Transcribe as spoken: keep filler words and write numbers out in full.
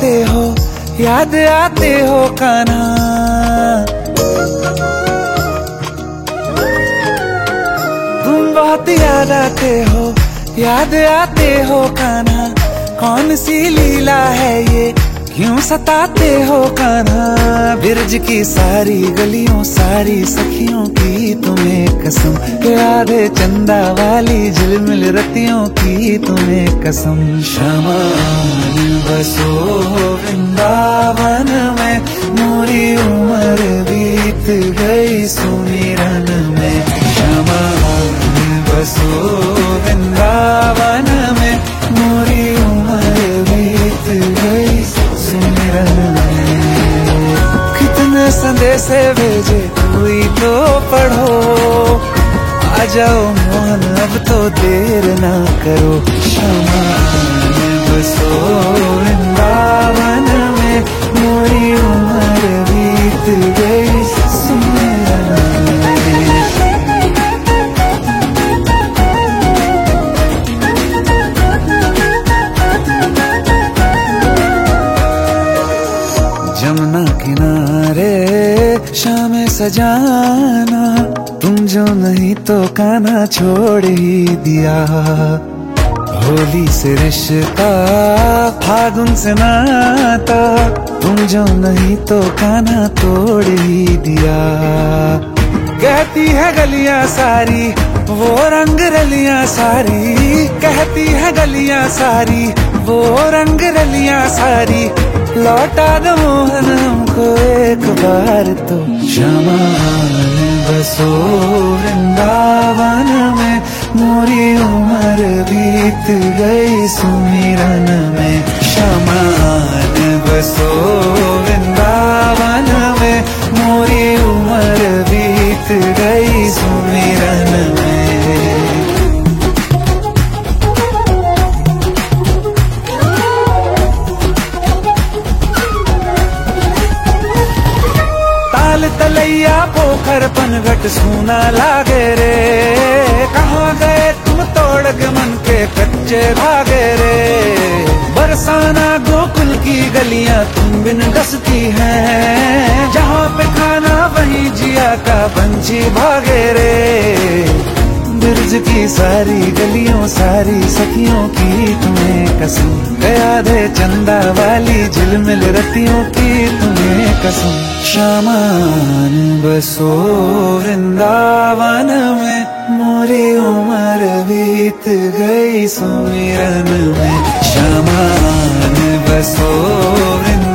आते हो, याद आते हो कान्हा। तुम बहुत याद आते हो, याद आते हो कान्हा। कौन सी लीला है ये, क्यों सताते हो कान्हा। बिरज की सारी गलियों, सारी सखियों की तुम्हें कसम, आधे चंदा वाली झिलमिल रतियों की तुम्हें कसम। शमान बसो वृंदावन में, मोरी उम्र बीत गई सुमिरन में। शमान बसो वृंदावन में, मोरी उम्र बीत गई सुमिरन में। कितने संदेशे भेजे कोई तो पढ़ो, आ जाओ मोहन अब तो देर ना करो। शमान बसो वृंदावन में, मोरी उम्र बीत गई सुमिरन में। जमुना किनारे शाम सजाना, तुम जो नहीं तो कान्हा छोड़ ही दिया। होली से रिश्ता, फागुन से नाता, तुम जो नहीं तो कान्हा तोड़ ही दिया। कहती है गलियां सारी, वो रंग रलियां सारी। कहती है गलियां सारी, वो रंग रलियां सारी। लौटा दो मोहन हमको एक बार तो। शमान बसो वृंदावन में, मोरी उम्र बीत गई सुमिरन में। शमान बसो वृंदावन में, मोरी उम्र बीत गई सुमिरन में। तलैया पोखर पनघट सूना लागे रे, कहाँ गए तुम तोड़ के मन के कच्चे धागे रे। बरसाना गोकुल की गलियां तुम बिन डसती हैं, जहाँ पे खाना वहीं जिया का पंछी भागे रे। बिरज की सारी गलियों, सारी सखियों की तुम्हें कसम, आधे चंदा वाली झिलमिल रतियों की तुम्हें कसम। शमान बसो वृंदावन में, मोरी उम्र बीत गई सुमिरन में। शमान बसो वृंदावन